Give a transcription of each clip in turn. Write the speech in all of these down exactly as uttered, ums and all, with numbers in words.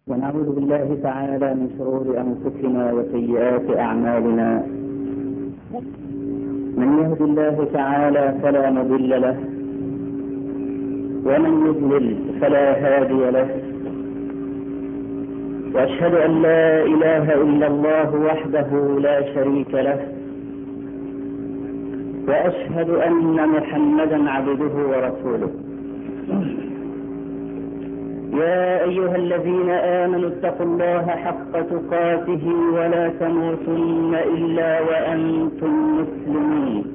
ونعوذ بالله تعالى من شرور أنفسنا وسيئات أعمالنا. من يهد الله تعالى فلا مضل له، ومن يضلل فلا هادي له، وأشهد أن لا إله إلا الله وحده لا شريك له، وأشهد أن محمدا عبده ورسوله. يا أيها الذين آمنوا اتقوا الله حق تقاته ولا تموتن إلا وأنتم مسلمون.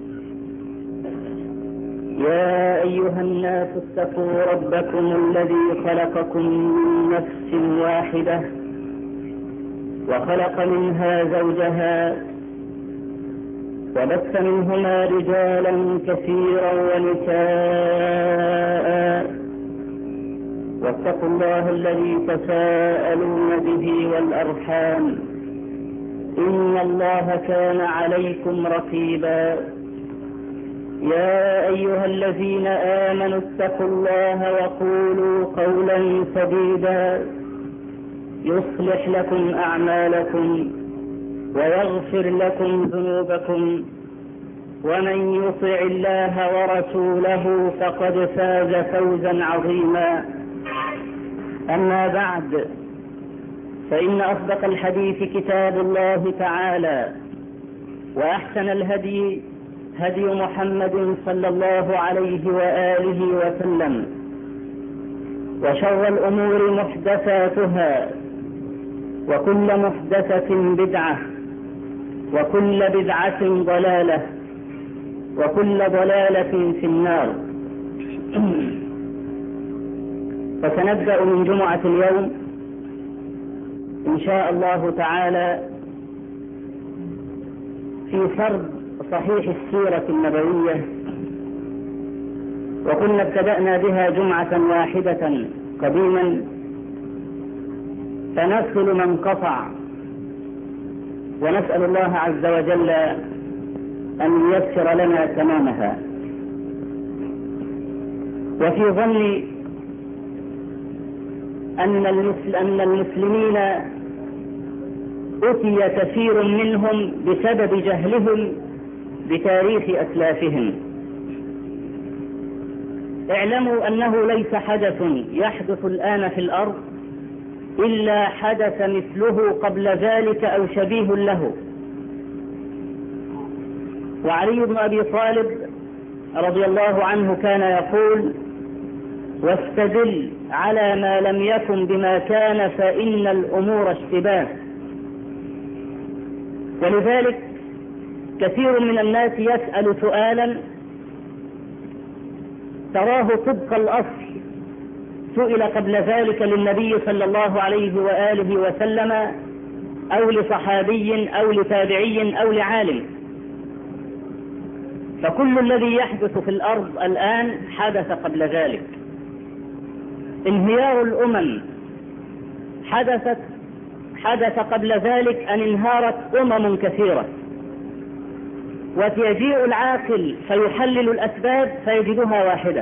يا أيها الناس اتقوا ربكم الذي خلقكم من نفس واحدة وخلق منها زوجها وبث منهما رجالا كثيرا ونساء، واتقوا الله الذي تساءلون به والأرحام، إن الله كان عليكم رقيبا. يا أيها الذين آمنوا اتقوا الله وقولوا قولا سديدا يصلح لكم أعمالكم ويغفر لكم ذنوبكم، ومن يطع الله ورسوله فقد فاز فوزا عظيما. أما بعد، فإن أصدق الحديث كتاب الله تعالى، وأحسن الهدي هدي محمد صلى الله عليه وآله وسلم، وشر الأمور محدثاتها، وكل محدثة بدعة، وكل بدعة ضلالة، وكل ضلالة في النار. فسنبدأ من جمعة اليوم إن شاء الله تعالى في سرد صحيح السيرة النبوية، وكنا ابتدأنا بها جمعة واحدة قديما، فنصل من قطع، ونسأل الله عز وجل أن ييسر لنا تمامها. وفي ظني أن أن المسلمين أتي كثير منهم بسبب جهلهم بتاريخ أسلافهم. اعلموا أنه ليس حدث يحدث الآن في الأرض إلا حدث مثله قبل ذلك أو شبيه له. وعلي بن أبي طالب رضي الله عنه كان يقول: واستدل على ما لم يكن بما كان فإن الأمور اشتباه. ولذلك كثير من الناس يسأل سؤالا تراه طبق الأصل سئل قبل ذلك للنبي صلى الله عليه وآله وسلم أو لصحابي أو لتابعي أو لعالم. فكل الذي يحدث في الأرض الآن حدث قبل ذلك. انهيار الأمم حدثت حدث قبل ذلك أن انهارت أمم كثيرة. ويجيء العاقل فيحلل الأسباب فيجدها واحدة.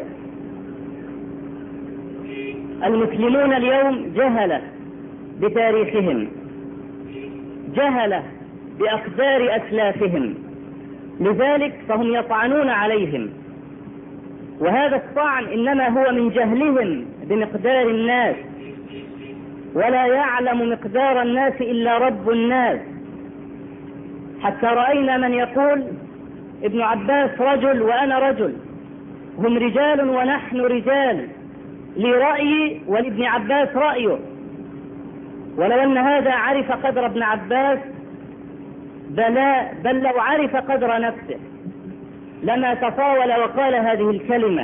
المسلمون اليوم جهل بتاريخهم، جهل بأقدار أسلافهم، لذلك فهم يطعنون عليهم. وهذا الطعن إنما هو من جهلهم بمقدار الناس، ولا يعلم مقدار الناس إلا رب الناس. حتى رأينا من يقول: ابن عباس رجل وأنا رجل، هم رجال ونحن رجال، لي رأيي ولابن عباس رأيه. ولو أن هذا عرف قدر ابن عباس بلا بل لو عرف قدر نفسه لما تطاول وقال هذه الكلمة.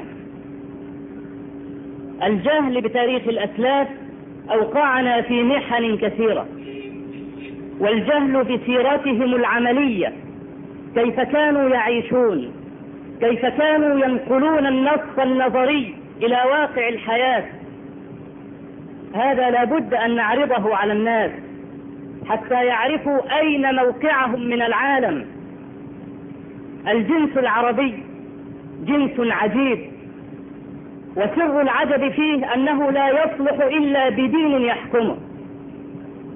الجهل بتاريخ الأسلاف أوقعنا في محن كثيرة، والجهل بسيرتهم العملية، كيف كانوا يعيشون، كيف كانوا ينقلون النص النظري إلى واقع الحياة، هذا لابد أن نعرضه على الناس حتى يعرفوا أين موقعهم من العالم. الجنس العربي جنس عجيب، وسر العجب فيه أنه لا يصلح إلا بدين يحكمه.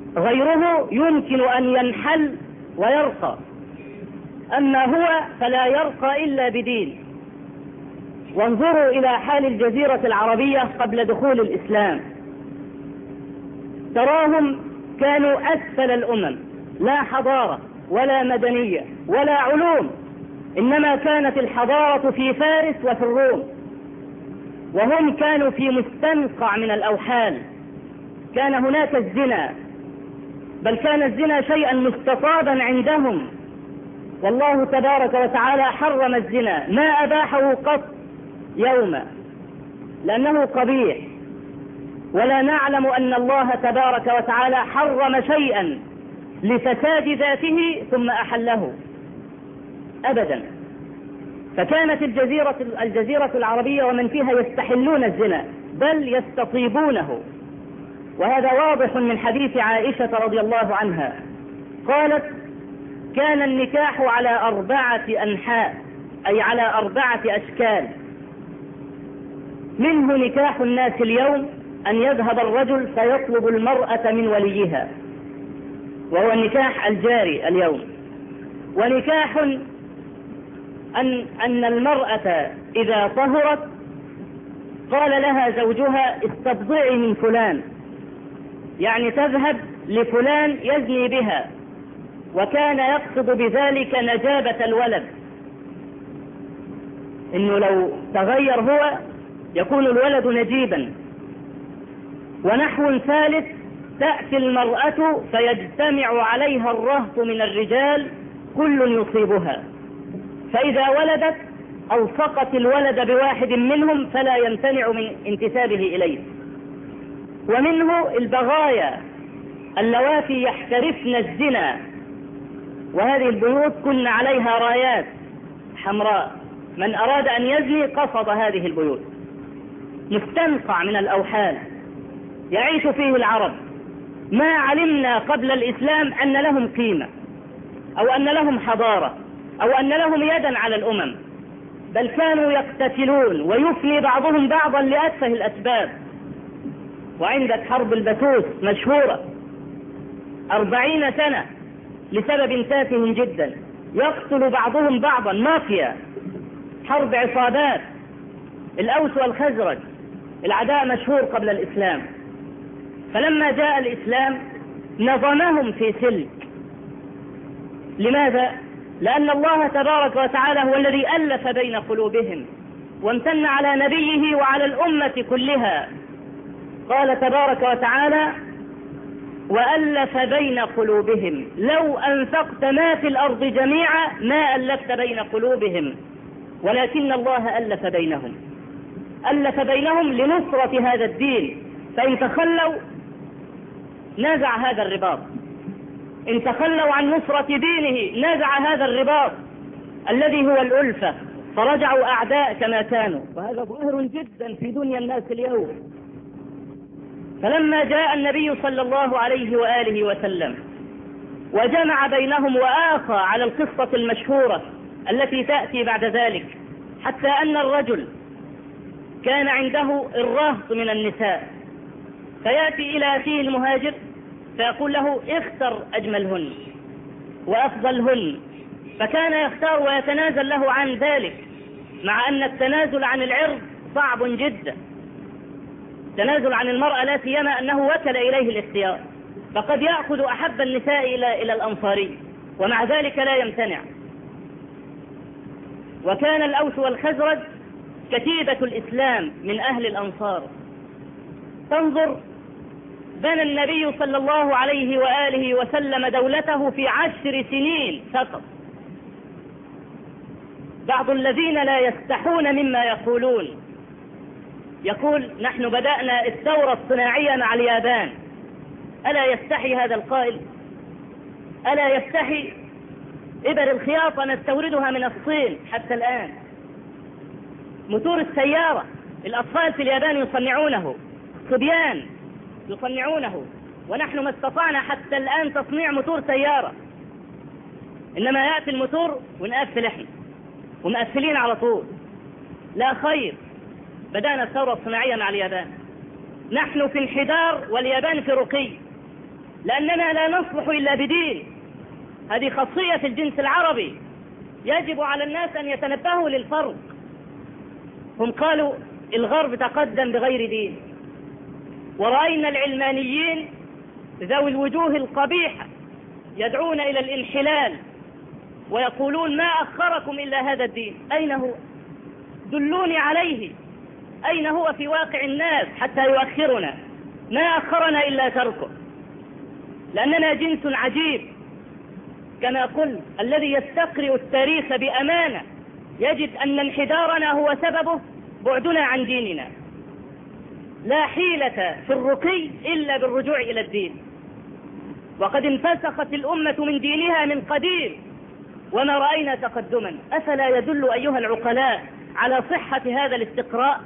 غيره يمكن أن ينحل ويرقى، أما هو فلا يرقى إلا بدين. وانظروا إلى حال الجزيرة العربية قبل دخول الإسلام، تراهم كانوا أسفل الأمم، لا حضارة ولا مدنية ولا علوم، إنما كانت الحضارة في فارس وفي الروم، وهم كانوا في مستنقع من الأوحال. كان هناك الزنا، بل كان الزنا شيئا مستطابا عندهم، والله تبارك وتعالى حرم الزنا، ما أباحه قط يوما لأنه قبيح، ولا نعلم أن الله تبارك وتعالى حرم شيئا لفساد ذاته ثم أحله أبدا. فكانت الجزيرة, الجزيرة العربية ومن فيها يستحلون الزنا بل يستطيبونه، وهذا واضح من حديث عائشة رضي الله عنها، قالت: كان النكاح على أربعة أنحاء، أي على أربعة أشكال. منه نكاح الناس اليوم، أن يذهب الرجل فيطلب المرأة من وليها، وهو النكاح الجاري اليوم. ونكاح أن, أن المرأة إذا طهرت قال لها زوجها: استبضعي من فلان، يعني تذهب لفلان يزني بها، وكان يقصد بذلك نجابة الولد، إنه لو تغير هو يكون الولد نجيبا. ونحو ثالث: تأتي المرأة فيجتمع عليها الرهط من الرجال كل يصيبها، فإذا ولدت ألصقت الولد بواحد منهم فلا يمتنع من انتسابه إليه. ومنه البغايا اللواتي يحترفن الزنا، وهذه البيوت كن عليها رايات حمراء، من أراد أن يزني قصد هذه البيوت. مستنقع من الأوحال يعيش فيه العرب، ما علمنا قبل الإسلام أن لهم قيمة أو أن لهم حضارة أو أن لهم يدا على الأمم، بل كانوا يقتتلون ويفني بعضهم بعضا لأتفه الأسباب. وعندك حرب البسوس مشهورة أربعين سنة لسبب تافه جدا، يقتل بعضهم بعضا، مافيا، حرب عصابات، الأوس والخزرج، العداء مشهور قبل الإسلام. فلما جاء الإسلام نظمهم في سلك. لماذا؟ لأن الله تبارك وتعالى هو الذي ألف بين قلوبهم وامتن على نبيه وعلى الأمة كلها. قال تبارك وتعالى: وألف بين قلوبهم لو أنفقت ما في الأرض جميعا ما ألفت بين قلوبهم ولكن الله ألف بينهم. ألف بينهم لنصرة هذا الدين، فإن تخلوا نزع هذا الرباط، إن تخلوا عن نصرة دينه نزع هذا الرباط الذي هو الألفة، فرجعوا أعداء كما كانوا، وهذا ظاهر جدا في دنيا الناس اليوم. فلما جاء النبي صلى الله عليه وآله وسلم وجمع بينهم وآخى على القصة المشهورة التي تأتي بعد ذلك، حتى أن الرجل كان عنده الرهط من النساء، فيأتي إلى أخيه المهاجر فيقول له: اختر أجملهن وأفضلهن، فكان يختار ويتنازل له عن ذلك، مع أن التنازل عن العرض صعب جدا. التنازل عن المرأة لا سيما أنه وكل إليه الاختيار، فقد يأخذ أحب النساء إلى إلى الأنصاري ومع ذلك لا يمتنع. وكان الأوس والخزرج كتيبة الإسلام من أهل الأنصار. تنظر، بنى النبي صلى الله عليه وآله وسلم دولته في عشر سنين فقط. بعض الذين لا يستحون مما يقولون يقول: نحن بدأنا الثورة الصناعية مع اليابان. ألا يستحي هذا القائل؟ ألا يستحي؟ إبر الخياطة نستوردها من الصين حتى الآن. موتور السيارة الأطفال في اليابان يصنعونه، صبيان يصنعونه، ونحن ما استطعنا حتى الآن تصنيع موتور سيارة، إنما يأتي الموتور ونقفل إحنا ومقفلين على طول. لا خير، بدأنا الثورة الصناعية مع اليابان. نحن في انحدار واليابان في رقي. لأننا لا نصلح إلا بدين. هذه خاصية في الجنس العربي، يجب على الناس أن يتنبهوا للفرق. هم قالوا الغرب تقدم بغير دين، ورأينا العلمانيين ذوي الوجوه القبيحة يدعون إلى الانحلال ويقولون ما أخركم إلا هذا الدين. أين هو؟ دلوني عليه، أين هو في واقع الناس حتى يؤخرنا؟ ما أخرنا إلا تركه، لأننا جنس عجيب كما قلت، الذي يستقرئ التاريخ بأمانة يجد أن انحدارنا هو سببه بعدنا عن ديننا. لا حيلة في الرقي إلا بالرجوع إلى الدين، وقد انفسخت الأمة من دينها من قديم وما رأينا تقدما. أفلا يدل أيها العقلاء على صحة هذا الاستقراء؟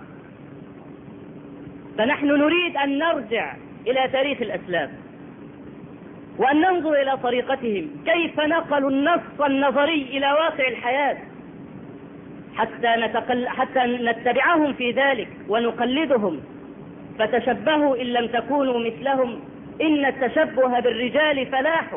فنحن نريد أن نرجع إلى تاريخ الأسلاف وأن ننظر إلى طريقتهم، كيف نقلوا النص النظري إلى واقع الحياة حتى, نتقل حتى نتبعهم في ذلك ونقلدهم. فتشبهوا إن لم تكونوا مثلهم، إن التشبه بالرجال فلاح.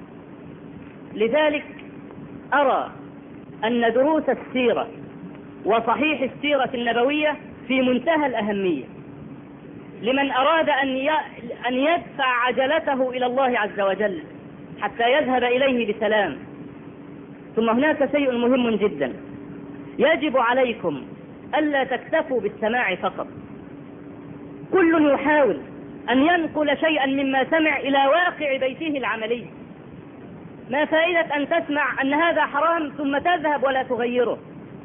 لذلك أرى أن دروس السيرة وصحيح السيرة النبوية في منتهى الأهمية لمن أراد أن يدفع عجلته إلى الله عز وجل حتى يذهب إليه بسلام. ثم هناك شيء مهم جدا، يجب عليكم ألا تكتفوا بالسماع فقط. كل يحاول أن ينقل شيئا مما سمع إلى واقع بيته العملي. ما فائدة أن تسمع أن هذا حرام ثم تذهب ولا تغيره؟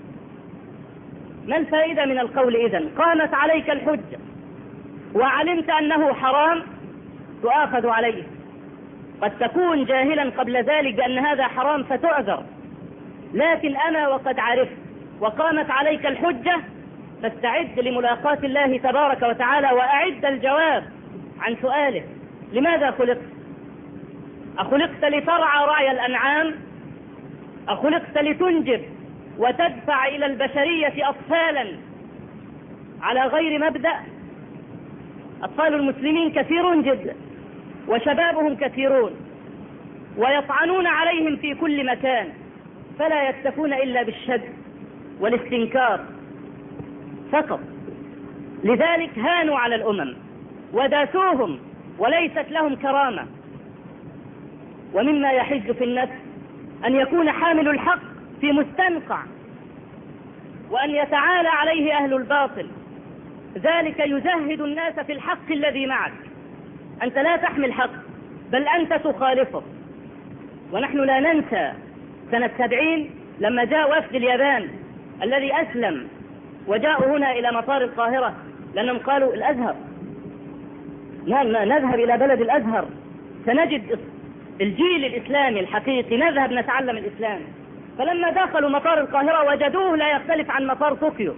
ما الفائدة من القول إذن؟ قامت عليك الحجة وعلمت أنه حرام تؤاخذ عليه. قد تكون جاهلا قبل ذلك بأن هذا حرام فتعذر، لكن أنا وقد عرفت وقامت عليك الحجة فاستعد لملاقاة الله تبارك وتعالى وأعد الجواب عن سؤاله: لماذا خلقت؟ أخلقت لترعى رعي الأنعام؟ أخلقت لتنجب وتدفع إلى البشرية أطفالا على غير مبدأ؟ أطفال المسلمين كثيرون جدا وشبابهم كثيرون ويطعنون عليهم في كل مكان، فلا يكتفون إلا بالشد والاستنكار فقط. لذلك هانوا على الأمم وداسوهم وليست لهم كرامة. ومما يحج في النفس أن يكون حامل الحق في مستنقع وأن يتعالى عليه أهل الباطل، ذلك يزهد الناس في الحق الذي معك. أنت لا تحمل حق بل أنت تخالفه. ونحن لا ننسى سنة سبعين لما جاء وفد اليابان الذي أسلم وجاءوا هنا إلى مطار القاهرة لأنهم قالوا الأزهر، نذهب إلى بلد الأزهر سنجد الجيل الإسلامي الحقيقي، نذهب نتعلم الإسلام. فلما دخلوا مطار القاهرة وجدوه لا يختلف عن مطار طوكيو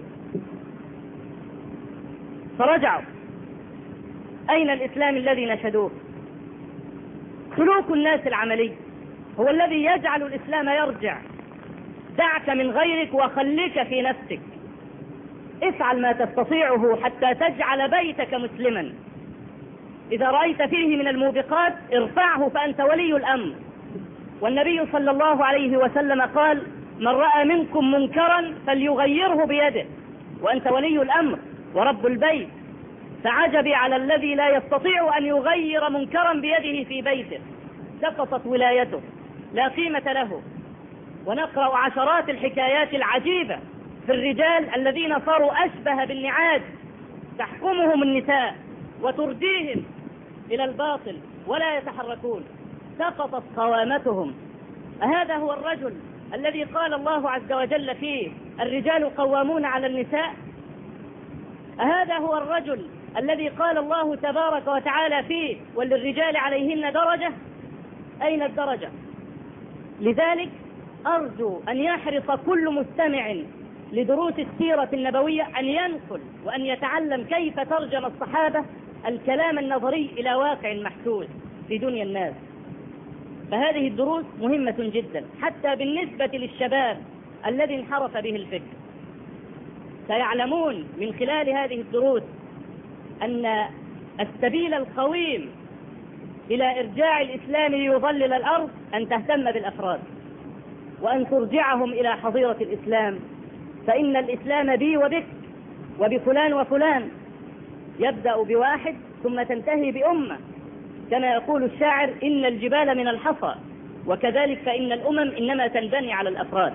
فرجعوا. أين الإسلام الذي نشدوه؟ سلوك الناس العملي هو الذي يجعل الإسلام يرجع. دعك من غيرك وخليك في نفسك، افعل ما تستطيعه حتى تجعل بيتك مسلما. إذا رأيت فيه من الموبقات ارفعه فأنت ولي الأمر. والنبي صلى الله عليه وسلم قال: من رأى منكم منكرا فليغيره بيده، وأنت ولي الأمر ورب البيت. فعجبي على الذي لا يستطيع أن يغير منكرا بيده في بيته، سقطت ولايته، لا قيمة له. ونقرأ عشرات الحكايات العجيبة في الرجال الذين صاروا أشبه بالنعاج، تحكمهم النساء وترديهم إلى الباطل ولا يتحركون، سقطت قوامتهم. أهذا هو الرجل الذي قال الله عز وجل فيه: الرجال قوامون على النساء؟ أهذا هو الرجل الذي قال الله تبارك وتعالى فيه: وللرجال عليهن درجة؟ أين الدرجة؟ لذلك أرجو أن يحرص كل مستمع لدروس السيرة النبوية أن ينقل وأن يتعلم كيف ترجم الصحابة الكلام النظري إلى واقع محسوس في دنيا الناس. فهذه الدروس مهمة جدا حتى بالنسبة للشباب الذي انحرف به الفكر. سيعلمون من خلال هذه الدروس أن السبيل القويم إلى إرجاع الإسلام ليظلل الأرض أن تهتم بالأفراد وأن ترجعهم إلى حظيرة الإسلام، فإن الإسلام بي وبك وبفلان وفلان، يبدأ بواحد ثم تنتهي بأمة، كما يقول الشاعر إن الجبال من الحصى، وكذلك فإن الأمم إنما تنبني على الأفراد.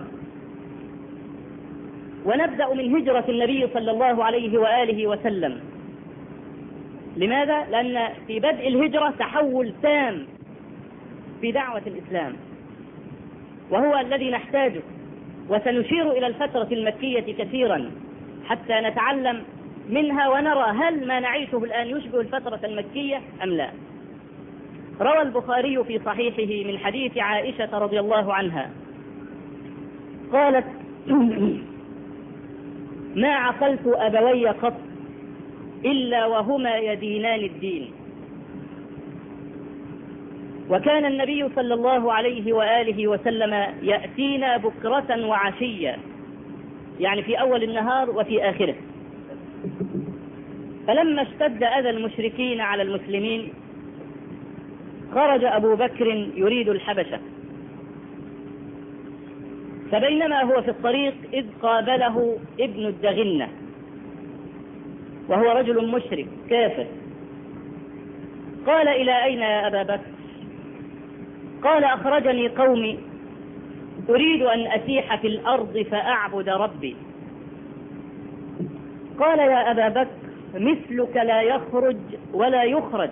ونبدأ من هجرة النبي صلى الله عليه وآله وسلم. لماذا؟ لأن في بدء الهجرة تحول تام في دعوة الإسلام، وهو الذي نحتاجه، وسنشير إلى الفترة المكية كثيرا حتى نتعلم منها ونرى هل ما نعيشه الآن يشبه الفترة المكية أم لا. روى البخاري في صحيحه من حديث عائشة رضي الله عنها قالت ما عقلت أبوي قط إلا وهما يدينان الدين. وكان النبي صلى الله عليه وآله وسلم يأتينا بكرة وعشية، يعني في أول النهار وفي آخره. فلما اشتد أذى المشركين على المسلمين خرج أبو بكر يريد الحبشة، فبينما هو في الطريق إذ قابله ابن الدغنة، وهو رجل مشرك كافر. قال إلى أين يا أبا بكر؟ قال أخرجني قومي أريد أن أسيح في الأرض فأعبد ربي. قال يا أبا بكر مثلك لا يخرج ولا يخرج،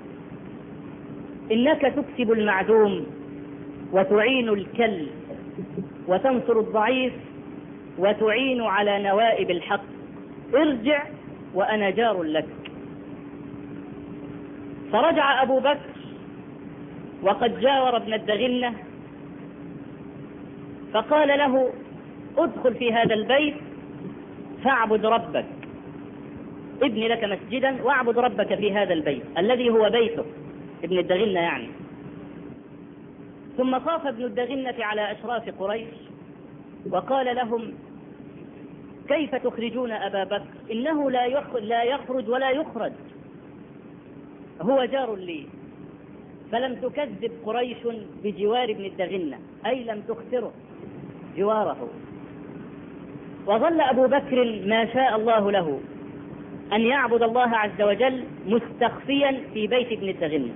إنك تكسب المعدوم وتعين الكل وتنصر الضعيف وتعين على نوائب الحق، ارجع وأنا جار لك. فرجع أبو بكر وقد جاور ابن الدغنة، فقال له ادخل في هذا البيت فاعبد ربك، ابني لك مسجدا واعبد ربك في هذا البيت الذي هو بيته، ابن الدغنة يعني. ثم خاف ابن الدغنة على أشراف قريش وقال لهم كيف تخرجون أبا بكر؟ إنه لا يخرج ولا يخرج، هو جار لي. فلم تكذب قريش بجوار ابن الدغنة، أي لم تخسره جواره. وظل أبو بكر ما شاء الله له أن يعبد الله عز وجل مستخفيا في بيت ابن الدغنة.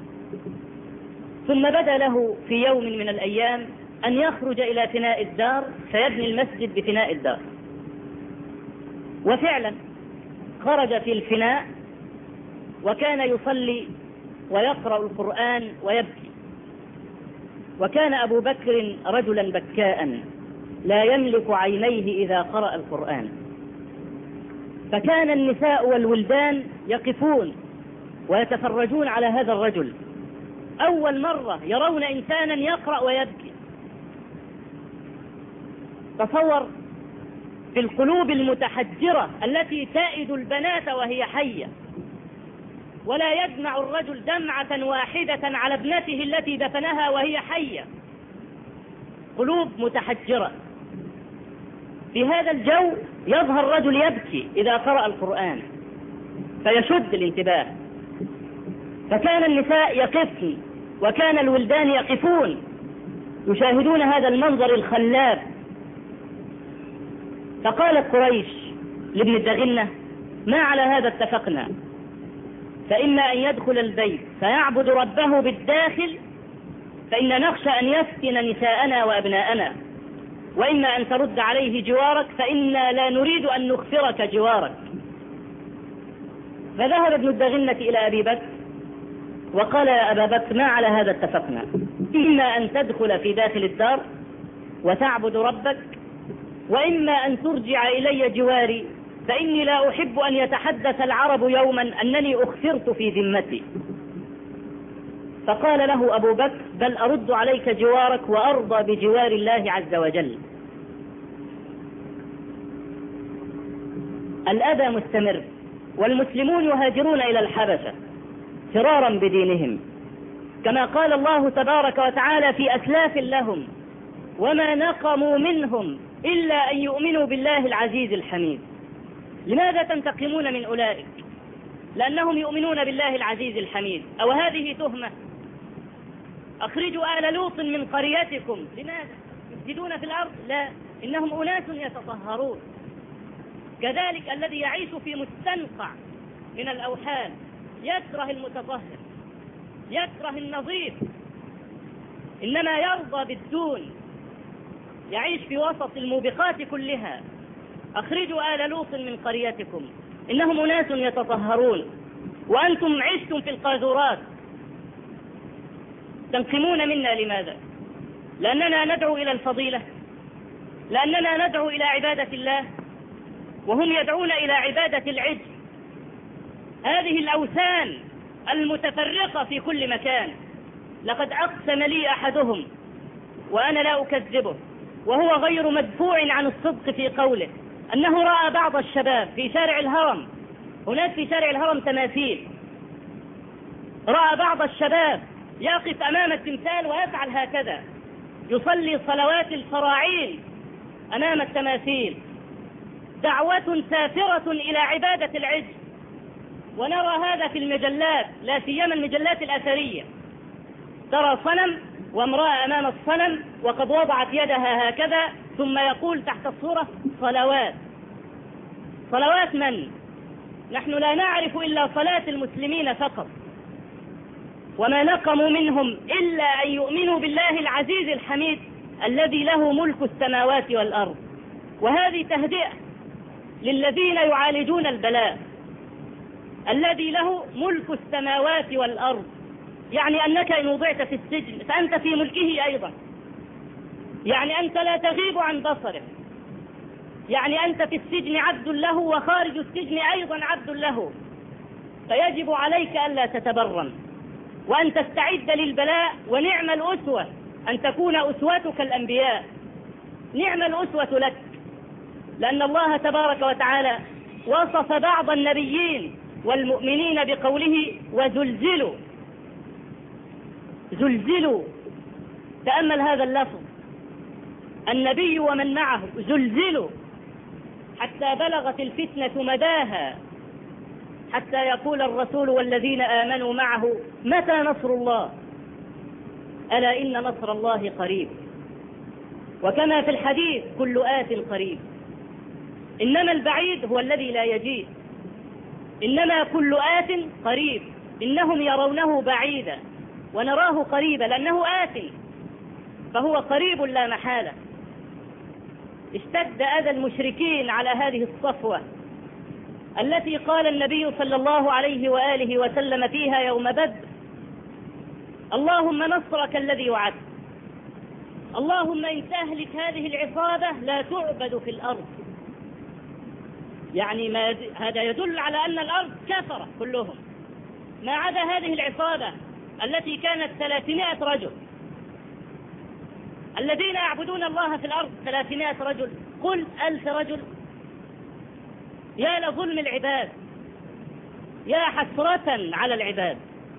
ثم بدا له في يوم من الأيام أن يخرج إلى فناء الدار فيبني المسجد بفناء الدار. وفعلا خرج في الفناء وكان يصلي ويقرأ القرآن ويبكي. وكان أبو بكر رجلا بكاء لا يملك عينيه إذا قرأ القرآن، فكان النساء والولدان يقفون ويتفرجون على هذا الرجل، أول مرة يرون إنسانا يقرأ ويبكي. تصور في القلوب المتحجرة التي تائد البنات وهي حية، ولا يدمع الرجل دمعة واحدة على ابنته التي دفنها وهي حية، قلوب متحجرة. في هذا الجو يظهر رجل يبكي إذا قرأ القرآن فيشد الانتباه، فكان النساء يقفن وكان الولدان يقفون يشاهدون هذا المنظر الخلاب. فقالت قريش لابن الدغنة ما على هذا اتفقنا، فإما أن يدخل البيت فيعبد ربه بالداخل فإن نخشى أن يفتن نساءنا وأبناءنا، وإما أن ترد عليه جوارك فإنا لا نريد أن نغفرك جوارك. فذهب ابن الدغنة إلى أبي بكر وقال يا أبا بكر ما على هذا اتفقنا، إما أن تدخل في داخل الدار وتعبد ربك، وإما أن ترجع إلي جواري، فإني لا أحب أن يتحدث العرب يوما أنني أخسرت في ذمتي. فقال له أبو بكر بل أرد عليك جوارك وأرضى بجوار الله عز وجل. الأذى مستمر والمسلمون يهاجرون إلى الحبشة فرارا بدينهم، كما قال الله تبارك وتعالى في أسلاف لهم وما نقموا منهم إلا أن يؤمنوا بالله العزيز الحميد. لماذا تنتقمون من أولئك؟ لأنهم يؤمنون بالله العزيز الحميد. أو هذه تهمة؟ أخرجوا آل لوط من قريتكم. لماذا؟ يفسدون في الأرض؟ لا، إنهم أناس يتطهرون. كذلك الذي يعيش في مستنقع من الأوحال يكره المتطهر، يكره النظيف، إنما يرضى بالدون، يعيش في وسط الموبقات كلها. أخرجوا آل لوط من قريتكم إنهم أناس يتطهرون، وأنتم عشتم في القاذورات. تنقمون منا لماذا؟ لأننا ندعو إلى الفضيلة، لأننا ندعو إلى عبادة الله، وهم يدعون إلى عبادة العجل. هذه الأوثان المتفرقة في كل مكان. لقد أقسم لي أحدهم وأنا لا أكذبه وهو غير مدفوع عن الصدق في قوله أنه رأى بعض الشباب في شارع الهرم، هناك في شارع الهرم تماثيل، رأى بعض الشباب يقف أمام التمثال ويفعل هكذا، يصلي صلوات الفراعين أمام التماثيل. دعوة سافرة إلى عبادة العجل. ونرى هذا في المجلات، لا سيما المجلات الأثرية. ترى صنم وامرأة أمام الصنم وقد وضعت يدها هكذا، ثم يقول تحت الصورة صلوات. صلوات من؟ نحن لا نعرف إلا صلاة المسلمين فقط، وما نقموا منهم إلا أن يؤمنوا بالله العزيز الحميد الذي له ملك السماوات والأرض. وهذه تهدئة للذين يعالجون البلاء. الذي له ملك السماوات والأرض يعني أنك إن وضعت في السجن فأنت في ملكه أيضا، يعني أنت لا تغيب عن بصره، يعني أنت في السجن عبد له وخارج السجن أيضا عبد له. فيجب عليك ألا تتبرم وأن تستعد للبلاء. ونعم الأسوة أن تكون أسوتك الأنبياء، نعم الأسوة لك، لأن الله تبارك وتعالى وصف بعض النبيين والمؤمنين بقوله وزلزلوا. زلزلوا، تأمل هذا اللفظ، النبي ومن معه زلزلوا حتى بلغت الفتنة مداها، حتى يقول الرسول والذين آمنوا معه متى نصر الله؟ ألا إن نصر الله قريب. وكما في الحديث كل آت قريب. إنما البعيد هو الذي لا يجيء، إنما كل آت قريب. إنهم يرونه بعيدا ونراه قريبا لأنه آت، فهو قريب لا محالة. اشتد أذى المشركين على هذه الصفوة التي قال النبي صلى الله عليه وآله وسلم فيها يوم بدر اللهم نصرك الذي وعدت، اللهم إن تهلك هذه العصابة لا تعبد في الأرض. يعني ما هذا يدل على أن الأرض كفرة كلهم ما عدا هذه العصابة التي كانت ثلاثمائة رجل. الذين يعبدون الله في الأرض ثلاثمائة رجل، قل ألف رجل. يا لظلم العباد، يا حسرة على العباد.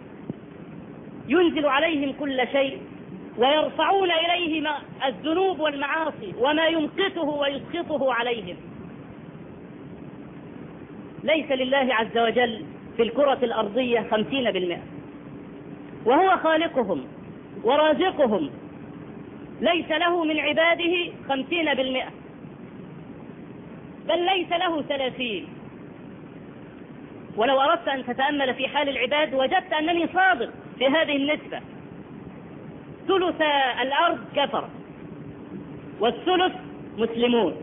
ينزل عليهم كل شيء ويرفعون إليه الذنوب والمعاصي وما يمقته ويسقطه عليهم. ليس لله عز وجل في الكرة الأرضية خمسين بالمئة، وهو خالقهم ورازقهم. ليس له من عباده خمسين بالمئة، بل ليس له ثلاثين. ولو أردت أن تتأمل في حال العباد وجدت أنني صادق في هذه النسبة. ثلث الأرض كفر والثلث مسلمون.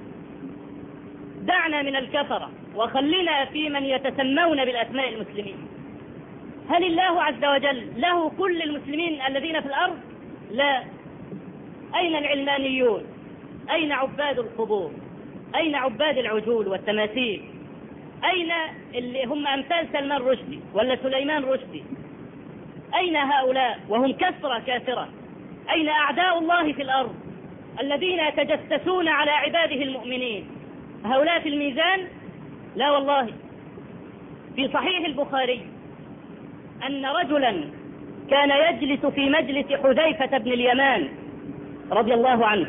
دعنا من الكفرة وخلنا في من يتسمون بالأسماء المسلمين. هل الله عز وجل له كل المسلمين الذين في الأرض؟ لا. أين العلمانيون؟ أين عباد القبور؟ أين عباد العجول والتماثيل؟ أين اللي هم أمثال سلمان رشدي ولا سليمان رشدي؟ أين هؤلاء وهم كثرة كافرة؟ أين أعداء الله في الأرض الذين يتجسسون على عباده المؤمنين؟ هؤلاء في الميزان؟ لا والله. في صحيح البخاري أن رجلا كان يجلس في مجلس حذيفة بن اليمان رضي الله عنه،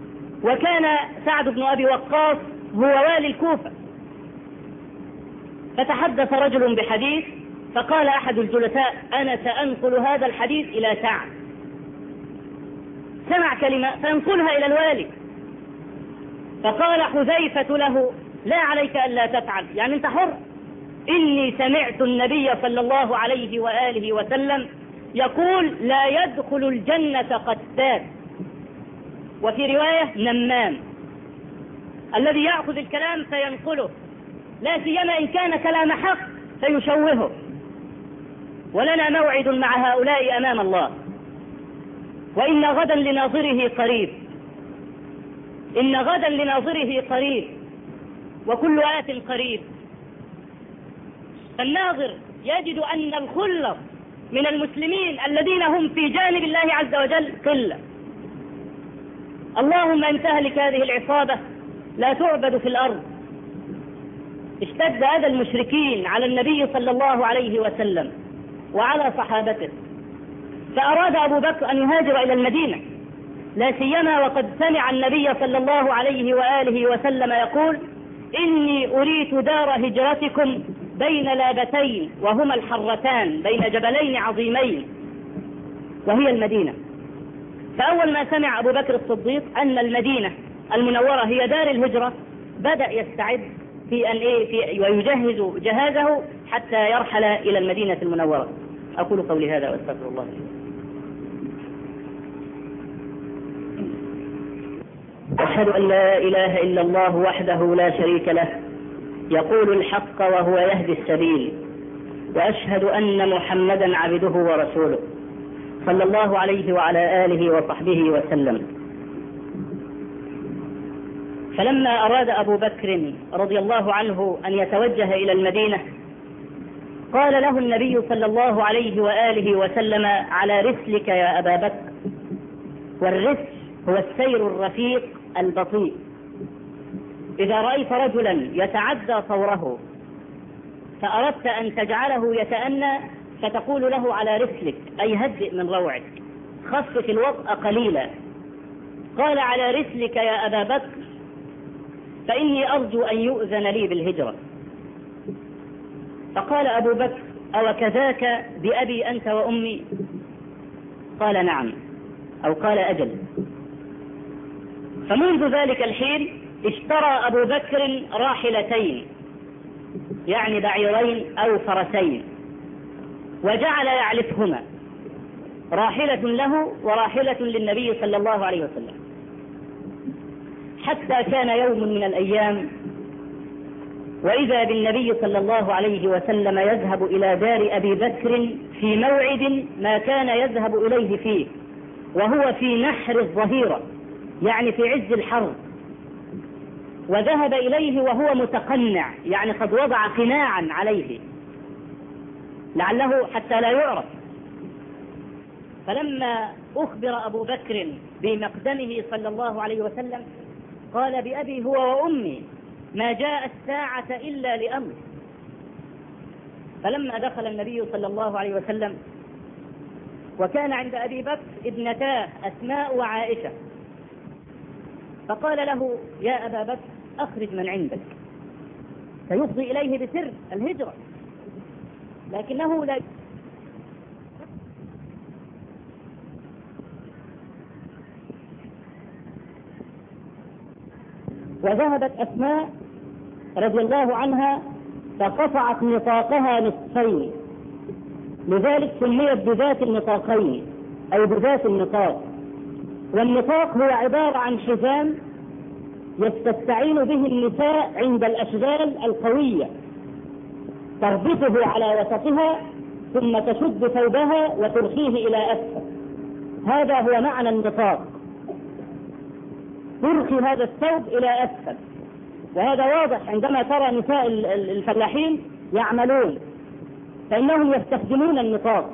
وكان سعد بن أبي وقاص هو والي الكوفة، فتحدث رجل بحديث، فقال أحد الجلساء: أنا سأنقل هذا الحديث إلى سعد. سمع كلمة فينقلها إلى الوالي، فقال حذيفة له: لا عليك ألا تفعل، يعني أنت حر، إني سمعت النبي صلى الله عليه وآله وسلم يقول: لا يدخل الجنة قتات، وفي رواية نمام، الذي يأخذ الكلام فينقله، لا سيما إن كان كلام حق فيشوهه. ولنا موعد مع هؤلاء أمام الله، وإن غدا لناظره قريب، إن غدا لناظره قريب، وكل آت قريب. فالناظر يجد أن الخلة من المسلمين الذين هم في جانب الله عز وجل قلة. اللهم إن تهلك هذه العصابة لا تعبد في الأرض. اشتد أذى المشركين على النبي صلى الله عليه وسلم وعلى صحابته، فأراد أبو بكر أن يهاجر إلى المدينة، لا سيما وقد سمع النبي صلى الله عليه وآله وسلم يقول: إني أريت دار هجرتكم بين لابتين وهما الحرتان بين جبلين عظيمين، وهي المدينة. فأول ما سمع أبو بكر الصديق أن المدينة المنورة هي دار الهجرة، بدأ يستعد في أن إيه في ويجهز جهازه حتى يرحل إلى المدينة المنورة. أقول قولي هذا وأستغفر الله. أشهد أن لا إله إلا الله وحده لا شريك له، يقول الحق وهو يهدي السبيل، وأشهد أن محمدا عبده ورسوله صلى الله عليه وعلى آله وصحبه وسلم. فلما أراد أبو بكر رضي الله عنه أن يتوجه إلى المدينة، قال له النبي صلى الله عليه وآله وسلم: على رسلك يا أبا بكر. والرسل هو السير الرفيق البطيء. إذا رأيت رجلا يتعدى طوره فأردت أن تجعله يتأنى، فتقول له: على رسلك، أي هدئ من روعك، خفف الوطأ قليلا. قال: على رسلك يا أبا بكر، فإني أرجو أن يؤذن لي بالهجرة. فقال أبو بكر: أو كذاك بأبي أنت وأمي؟ قال: نعم، أو قال: أجل. فمنذ ذلك الحين اشترى أبو بكر راحلتين، يعني بعيرين أو فرسين، وجعل يعلفهما، راحلة له وراحلة للنبي صلى الله عليه وسلم، حتى كان يوم من الأيام وإذا بالنبي صلى الله عليه وسلم يذهب إلى دار أبي بكر في موعد ما كان يذهب إليه فيه، وهو في نحر الظهيرة، يعني في عز الحر. وذهب إليه وهو متقنع، يعني قد وضع قناعا عليه لعله حتى لا يعرف. فلما أخبر أبو بكر بمقدمه صلى الله عليه وسلم قال: بأبي هو وأمي، ما جاء الساعة إلا لأمر. فلما دخل النبي صلى الله عليه وسلم وكان عند أبي بكر ابنتاه أسماء وعائشة، فقال له: يا أبا بكر، أخرج من عندك، سيفضي إليه بسر الهجرة، لكنه لا. وذهبت أسماء رضي الله عنها فقطعت نطاقها نصفين، لذلك سميت بذات النطاقين أو بذات النطاق. والنطاق هو عبارة عن حزام يستستعين به النساء عند الأشغال القوية، تربطه على وسطها ثم تشد ثوبها وترخيه إلى أسفل. هذا هو معنى النطاق، ترخي هذا الثوب إلى أسفل. وهذا واضح عندما ترى نساء الفلاحين يعملون، فإنهم يستخدمون النطاق.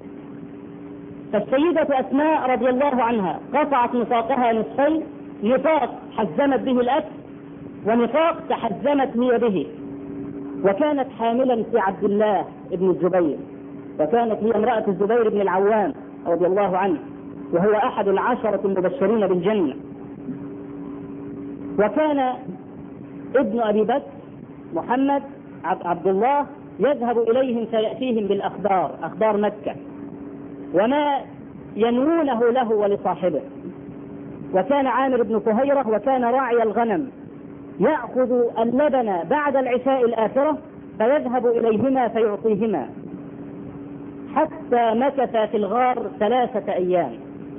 فالسيدة أسماء رضي الله عنها قطعت نطاقها نصفين، نطاق حزمت به الأسف ونطاق تحزمت هي به. وكانت حاملا في عبد الله ابن الزبير، وكانت هي امرأة الزبير بن العوام رضي الله عنه، وهو أحد العشرة المبشرين بالجنة. وكان ابن أبي بكر محمد عبد الله يذهب إليهم فيأتيهم بالأخبار، أخبار مكة وما ينوونه له ولصاحبه. وكان عامر بن فهيرة وكان راعي الغنم يأخذ اللبن بعد العشاء الآخرة فيذهب إليهما فيعطيهما، حتى مكث في الغار ثلاثة أيام.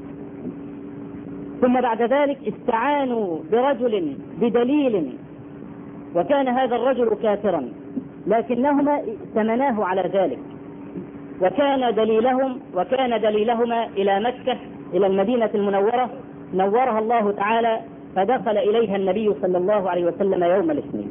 ثم بعد ذلك استعانوا برجل بدليل، وكان هذا الرجل كافرا لكنهما ائتمناه على ذلك، وكان دليلهم وكان دليلهما إلى مكة، إلى المدينة المنورة نورها الله تعالى، فدخل إليها النبي صلى الله عليه وسلم يوم الاثنين.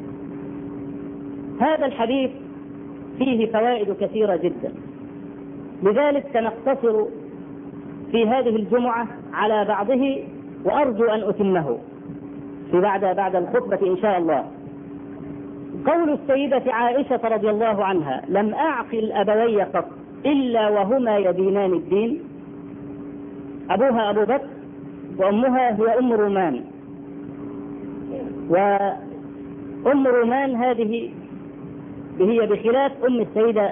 هذا الحديث فيه فوائد كثيرة جدا، لذلك سنقتصر في هذه الجمعة على بعضه، وأرجو أن أتمه في بعد بعد الخطبة إن شاء الله. قول السيدة عائشة رضي الله عنها: لم أعقل أبوي قط إلا وهما يدينان الدين. أبوها أبو بكر وأمها هي أم رومان، وأم رومان هذه هي بخلاف أم السيدة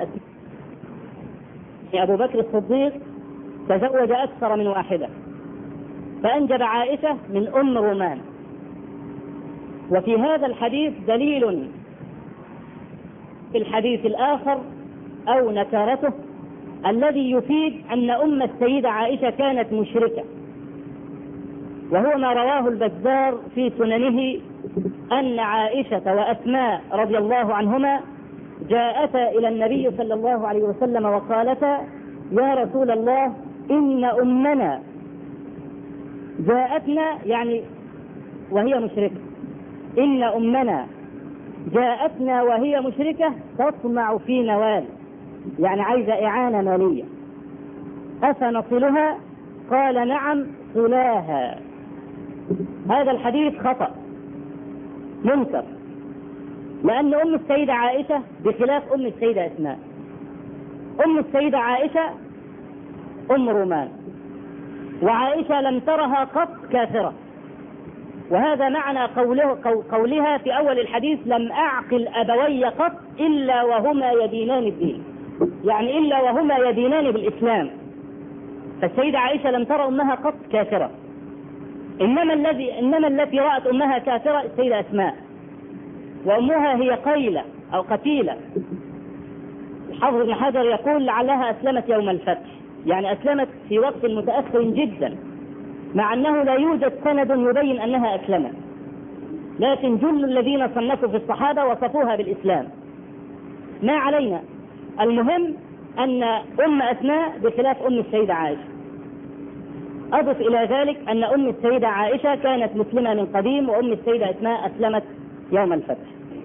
أبو بكر الصديق تزوج أكثر من واحدة، فأنجب عائشة من أم رومان. وفي هذا الحديث دليل في الحديث الآخر أو نكارته الذي يفيد أن أم السيدة عائشة كانت مشركة، وهو ما رواه البزار في سننه أن عائشة وأسماء رضي الله عنهما جاءتا إلى النبي صلى الله عليه وسلم وقالتا: يا رسول الله إن أمنا جاءتنا، يعني وهي مشركة، إن أمنا جاءتنا وهي مشركة تطمع في نوال، يعني عايزة إعانة مالية، أفنصلها؟ قال: نعم صلاها. هذا الحديث خطأ منكر، لأن أم السيدة عائشة بخلاف أم السيدة أسماء. أم السيدة عائشة أم رومان، وعائشة لم ترها قط كافرة، وهذا معنى قوله قولها في أول الحديث: لم أعقل أبوي قط إلا وهما يدينان الدين، يعني إلا وهما يدينان بالإسلام. فالسيدة عائشة لم ترى أمها قط كافرة، إنما الذي إنما التي رأت أمها كافرة السيدة أسماء، وأمها هي قيلة أو قتيلة. الحافظ ابن حجر يقول لعلها أسلمت يوم الفتح، يعني أسلمت في وقت متأخر جدا، مع أنه لا يوجد سند يبين أنها أسلمت، لكن جل الذين صنفوا في الصحابة وصفوها بالإسلام. ما علينا، المهم أن أم أسماء بخلاف أم السيدة عائشة. أضف إلى ذلك أن أم السيدة عائشة كانت مسلمة من قديم، وأم السيدة أسماء أسلمت يوم الفتح.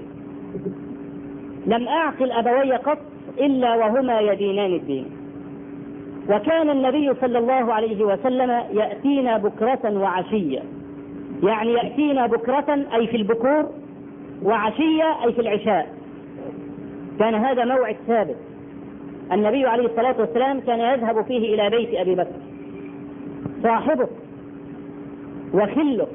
لم أعقل أبوي قط إلا وهما يدينان الدين. وكان النبي صلى الله عليه وسلم يأتينا بكرة وعشية، يعني يأتينا بكرة أي في البكور، وعشية أي في العشاء. كان هذا موعد ثابت. النبي عليه الصلاة والسلام كان يذهب فيه إلى بيت أبي بكر صاحبه وخله.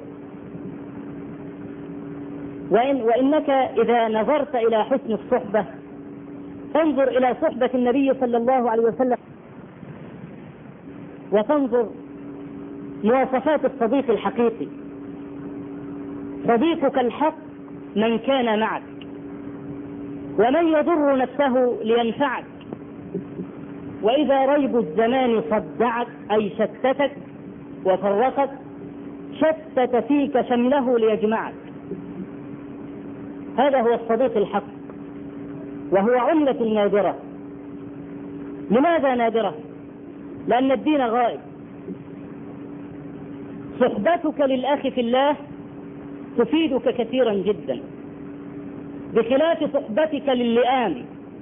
وإن وإنك إذا نظرت إلى حسن الصحبة تنظر إلى صحبة النبي صلى الله عليه وسلم، وتنظر مواصفات الصديق الحقيقي. صديقك الحق من كان معك، ومن يضر نفسه لينفعك، وإذا ريب الزمان صدعك أي شتتك وفرقك، شتت فيك شمله ليجمعك. هذا هو الصديق الحق، وهو عملة نادرة. لماذا نادرة؟ لأن الدين غائب. صحبتك للأخ في الله تفيدك كثيرا جدا، بخلاف صحبتك للئام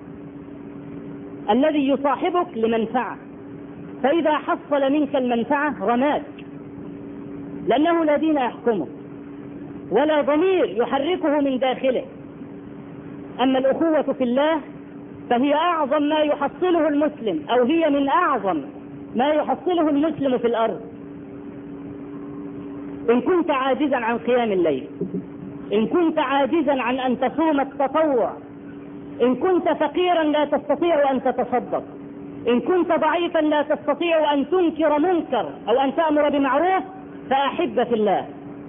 الذي يصاحبك لمنفعة، فإذا حصل منك المنفعة رماك، لأنه لا دين يحكمه ولا ضمير يحركه من داخله. أما الأخوة في الله فهي أعظم ما يحصله المسلم، أو هي من أعظم ما يحصله المسلم في الأرض. إن كنت عاجزا عن قيام الليل، إن كنت عاجزا عن أن تصوم التطوع إن كنت فقيرا لا تستطيع أن تتصدق، إن كنت ضعيفا لا تستطيع أن تنكر منكر أو أن تأمر بمعروف، فأحب في الله.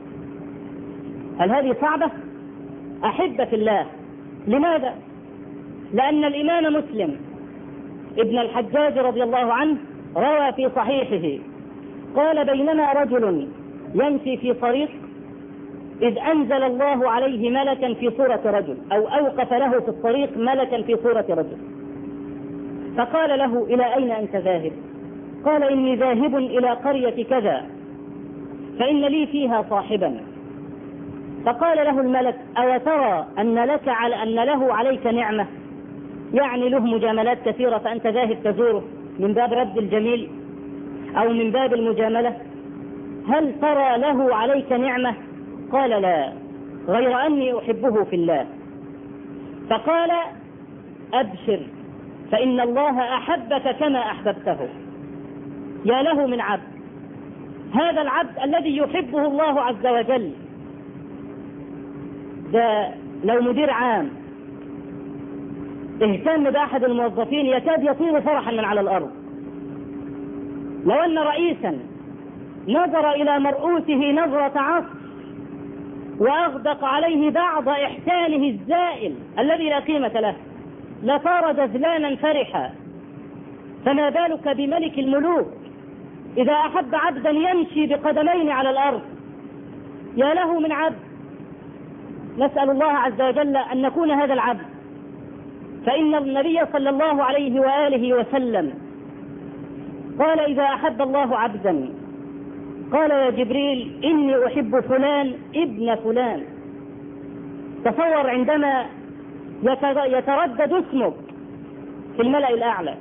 هل هذه صعبة؟ أحب في الله. لماذا؟ لأن الإمام مسلم ابن الحجاج رضي الله عنه روى في صحيحه قال: بينما رجل يمشي في طريق إذ أنزل الله عليه ملكا في صورة رجل، أو أوقف له في الطريق ملكا في صورة رجل، فقال له: إلى أين أنت ذاهب؟ قال: إني ذاهب إلى قرية كذا فإن لي فيها صاحبا. فقال له الملك: أو ترى أن لك على أن له عليك نعمة، يعني له مجاملات كثيرة فأنت ذاهب تزوره من باب رد الجميل أو من باب المجاملة، هل ترى له عليك نعمة؟ قال: لا، غير أني أحبه في الله. فقال: أبشر، فإن الله أحبك كما أحببته. يا له من عبد، هذا العبد الذي يحبه الله عز وجل، ده لو مدير عام اهتم بأحد الموظفين يكاد يطير فرحا من على الأرض. لو أن رئيسا نظر إلى مرؤوسه نظرة عطف وأغدق عليه بعض إحسانه الزائل الذي لا قيمة له لصار جزلانا فرحا، فما بالك بملك الملوك إذا أحب عبدا يمشي بقدمين على الأرض؟ يا له من عبد. نسأل الله عز وجل أن نكون هذا العبد. فإن النبي صلى الله عليه وآله وسلم قال: إذا أحب الله عبدا قال: يا جبريل إني أحب فلان ابن فلان. تصور عندما يتردد اسمك في الملأ الأعلى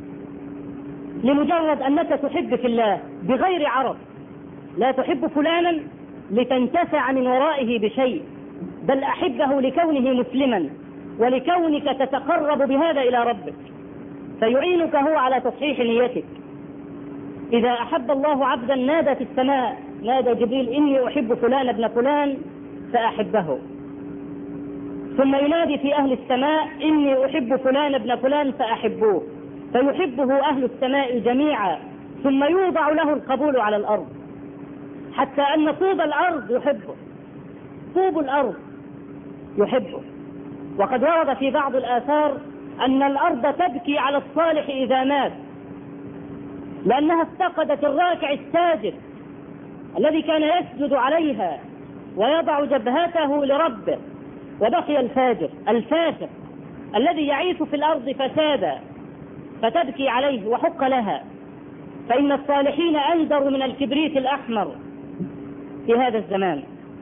لمجرد أنك تحب في الله بغير عرض، لا تحب فلانا لتنتفع من ورائه بشيء، بل أحبه لكونه مسلما ولكونك تتقرب بهذا إلى ربك، فيعينك هو على تصحيح نيتك. إذا أحب الله عبدا نادى في السماء، نادى جبريل: إني أحب فلان ابن فلان فأحبه. ثم ينادي في أهل السماء: إني أحب فلان ابن فلان فأحبوه، فيحبه أهل السماء جميعا، ثم يوضع له القبول على الأرض، حتى أن طوب الأرض يحبه، طوب الأرض يحبه. وقد ورد في بعض الآثار أن الأرض تبكي على الصالح إذا مات، لأنها افتقدت الراكع الساجد الذي كان يسجد عليها ويضع جبهته لربه، وبقي الفاجر الفاسق الذي يعيش في الأرض فسادا فتبكي عليه وحق لها. فإن الصالحين أنذر من الكبريت الأحمر في هذا الزمان.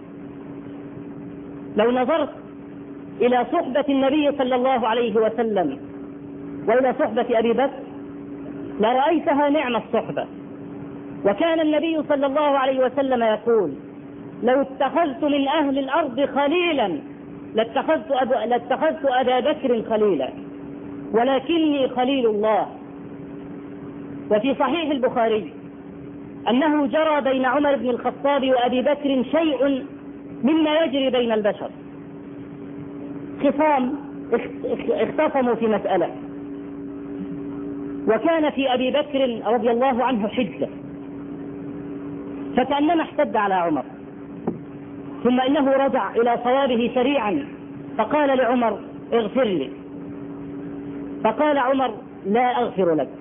لو نظرت إلى صحبة النبي صلى الله عليه وسلم وإلى صحبة أبي بكر لرأيتها نعم الصحبة. وكان النبي صلى الله عليه وسلم يقول: لو اتخذت من أهل الأرض خليلا لاتخذت, أب... لاتخذت أبا بكر خليلا، ولكني خليل الله. وفي صحيح البخاري أنه جرى بين عمر بن الخطاب وأبي بكر شيء مما يجري بين البشر، خصام اختصموا في مسألة، وكان في أبي بكر رضي الله عنه حجة، فكأنما احتد على عمر، ثم إنه رجع إلى صوابه سريعا فقال لعمر: اغفر لي. فقال عمر: لا أغفر لك.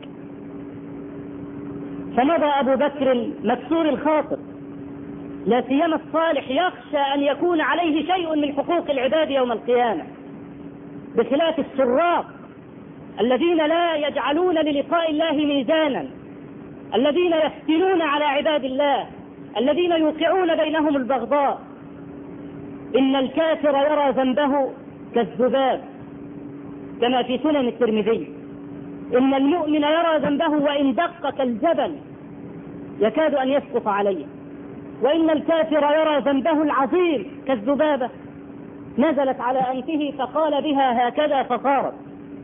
فمضى أبو بكر مكسور الخاطر، لا سيما الصالح يخشى أن يكون عليه شيء من حقوق العباد يوم القيامة، بخلاف السراق الذين لا يجعلون للقاء الله ميزانا، الذين يفتنون على عباد الله، الذين يوقعون بينهم البغضاء. إن الكافر يرى ذنبه كالذباب كما في سنن الترمذي، إن المؤمن يرى ذنبه وإن دق كالجبل يكاد أن يسقط عليه، وإن الكافر يرى ذنبه العظيم كالذبابة نزلت على أنفه فقال بها هكذا فصارت.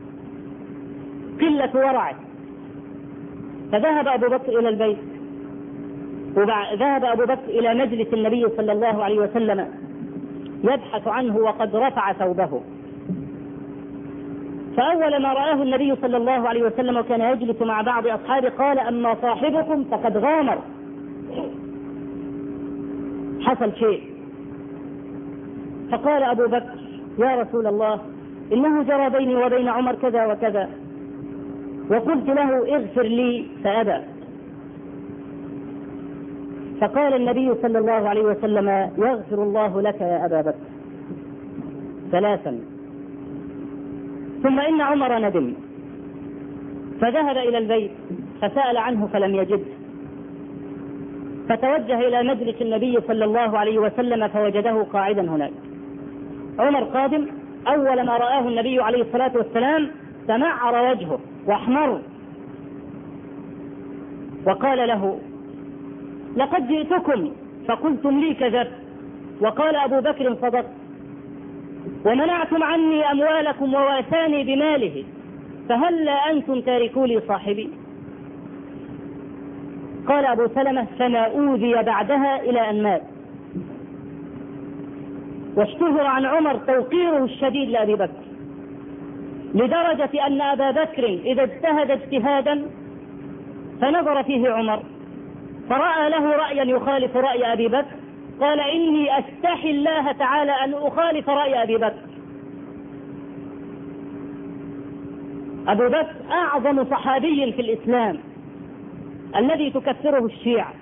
قلة ورعه. فذهب أبو بكر إلى البيت، وذهب أبو بكر إلى مجلس النبي صلى الله عليه وسلم يبحث عنه وقد رفع ثوبه، فأول ما رآه النبي صلى الله عليه وسلم وكان يجلس مع بعض أصحابه قال: أما صاحبكم فقد غامر، حصل شيء. فقال أبو بكر: يا رسول الله، إنه جرى بيني وبين عمر كذا وكذا، وقلت له اغفر لي فأبى. فقال النبي صلى الله عليه وسلم: يغفر الله لك يا أبا بكر ثلاثا. ثم إن عمر ندم فذهب إلى البيت فسأل عنه فلم يجد، فتوجه إلى مجلس النبي صلى الله عليه وسلم فوجده قاعدا هناك. عمر قادم، أول ما رآه النبي عليه الصلاة والسلام تمعر وجهه واحمر، وقال له: لقد جئتكم فقلتم لي كذبت، وقال أبو بكر: صدقت، ومنعتم عني أموالكم وواساني بماله، فهلا أنتم تاركوا لي صاحبي؟ قال أبو سلمة: فما أوذي بعدها إلى أن مات. واشتهر عن عمر توقيره الشديد لأبي بكر، لدرجة أن أبا بكر إذا اجتهد اجتهادا فنظر فيه عمر فرأى له رأيا يخالف رأي أبي بكر، قال: إني أستحي الله تعالى أن أخالف رأي أبي بكر. أبو بكر أعظم صحابي في الإسلام الذي تكفره الشيعة،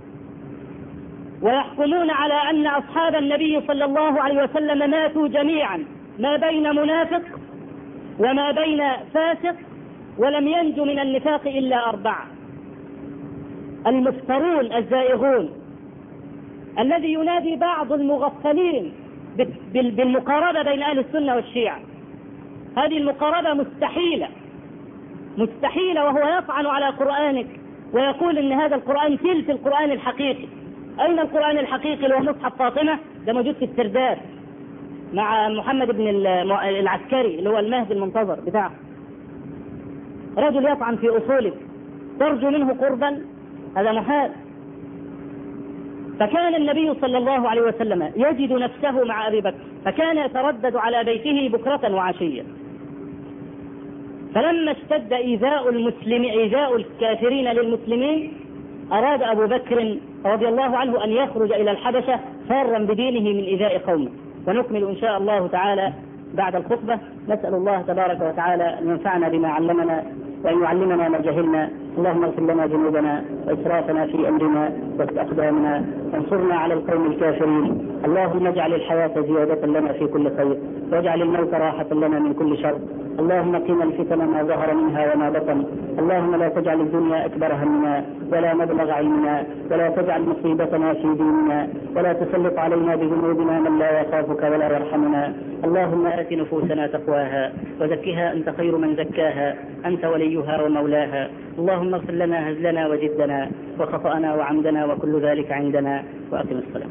ويحكمون على أن أصحاب النبي صلى الله عليه وسلم ماتوا جميعا، ما بين منافق وما بين فاسق، ولم ينجو من النفاق إلا أربعة: المفترون الزائغون، الذي ينادي بعض المغفلين بالمقاربة بين أهل السنة والشيعة. هذه المقاربة مستحيلة مستحيلة، وهو يطعن على قرآنك ويقول إن هذا القرآن تلت القرآن الحقيقي. أين القرآن الحقيقي اللي هو مصحف فاطمة؟ ده موجود في السرداب مع محمد بن العسكري اللي هو المهدي المنتظر بتاعه. رجل يطعن في أصولك ترجو منه قربا، هذا محال. فكان النبي صلى الله عليه وسلم يجد نفسه مع أبي بكر، فكان يتردد على بيته بكرة وعشية. فلما اشتد إيذاء المسلم إيذاء الكافرين للمسلمين، أراد أبو بكر رضي الله عنه أن يخرج إلى الحبشة فارا بدينه من إيذاء قومه. ونكمل إن شاء الله تعالى بعد الخطبة. نسأل الله تبارك وتعالى أن ينفعنا بما علمنا وأن يعلمنا ما جهلنا. اللهم اغفر لنا ذنوبنا وإسرافنا في أمرنا وثبت أقدامنا وانصرنا على القوم الكافرين. اللهم اجعل الحياة زيادة لنا في كل خير، واجعل الموت راحة لنا من كل شر. اللهم قنا الفتن ما ظهر منها وما بطن. اللهم لا تجعل الدنيا أكبر همنا ولا مبلغ علمنا، ولا تجعل مصيبتنا في ديننا، ولا تسلط علينا بذنوبنا من لا يخافك ولا يرحمنا. اللهم آت نفوسنا تقواها وزكها أنت خير من زكاها، أنت وليها ومولاها. اللهم اغفر لنا هزلنا وجدنا وخطأنا وعمدنا وكل ذلك عندنا، وأقم الصلاة.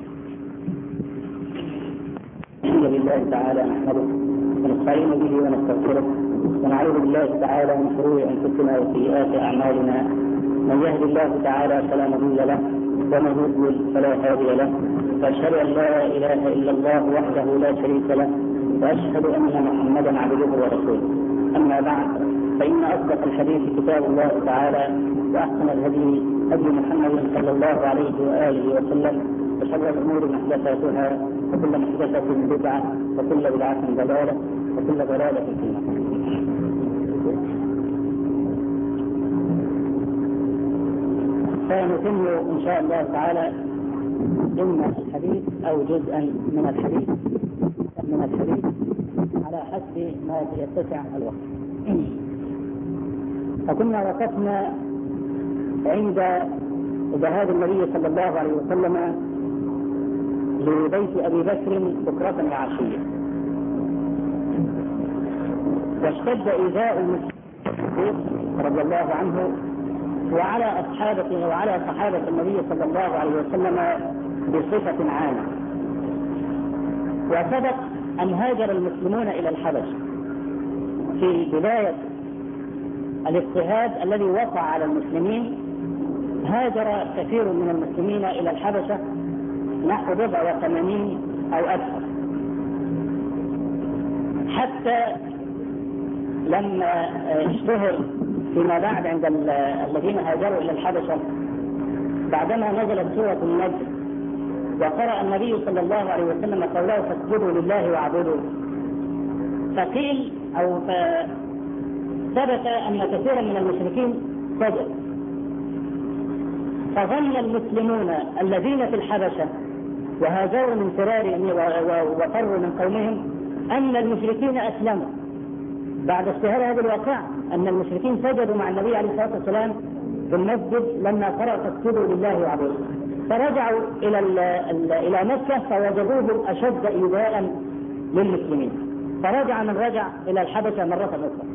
الحمد لله تعالى نحمده ونستعين به ونستغفره ونعوذ بالله تعالى من شرور أنفسنا وسيئات أعمالنا. من يهد الله تعالى فلا مضل له ومن يضلل فلا هادي له، وأشهد أن لا إله إلا الله وحده لا شريك له، وأشهد أن محمدا عبده ورسوله. أما بعد، فإن أصدق الحديث كتاب الله تعالى، وأحسن الهدي هدي محمد صلى الله عليه وآله وسلم، وشر الأمور محدثاتها، وكل محدثة بدعة، وكل بدعة ضلالة، وكل ضلالة في النار. سنتم إن شاء الله تعالى إما الحديث أو جزءا من الحديث من الحديث على حسب ما يتسع الوقت. فكنا وقفنا عند ذهاب النبي صلى الله عليه وسلم لبيت أبي بكر بكرة وعشية، واشتد إيذاء المسلمين رضي الله عنه وعلى أصحابه وعلى صحابة النبي صلى الله عليه وسلم بصفة عامة. وسبق أن هاجر المسلمون إلى الحبشة في بداية الاضطهاد الذي وقع على المسلمين. هاجر كثير من المسلمين إلى الحبشة، نحو بضع وثمانين أو أكثر، حتى لما اشتهر فيما بعد عند الذين هاجروا إلى الحبشة بعدما نزلت سورة النجم وقرأ النبي صلى الله عليه وسلم قوله فاسجدوا لله واعبدوا، فقيل أو فثبت أن كثيرا من المشركين سجد، فظن المسلمون الذين في الحبشة وهاجروا من فرارهم وفروا من قومهم أن المشركين أسلموا بعد اشتهار هذا الواقع، أن المشركين سجدوا مع النبي عليه الصلاة والسلام في المسجد لما قرأ فاسجدوا لله واعبدوا، فرجعوا إلى إلى مكة فوجدوه أشد إيذاء للمسلمين، فرجع من رجع إلى الحبشة مرة أخرى.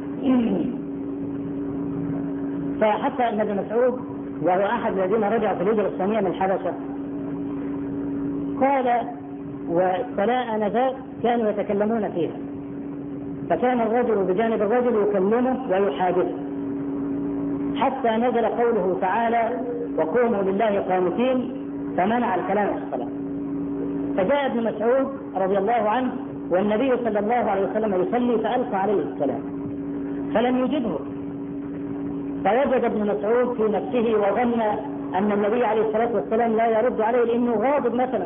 فحتى أن ابن مسعود وهو أحد الذين رجعوا في الهجرة الثانية من الحبشة قال والصلاة آنذاك كانوا يتكلمون فيها، فكان الرجل بجانب الرجل يكلمه ويحادثه حتى نزل قوله تعالى وقوموا لله قانتين فمنع الكلام في الصلاة. فجاء ابن مسعود رضي الله عنه والنبي صلى الله عليه وسلم يصلي فألقى عليه السلام فلم يجبه، فوجد ابن مسعود في نفسه وظن أن النبي عليه الصلاة والسلام لا يرد عليه لأنه غاضب مثلا.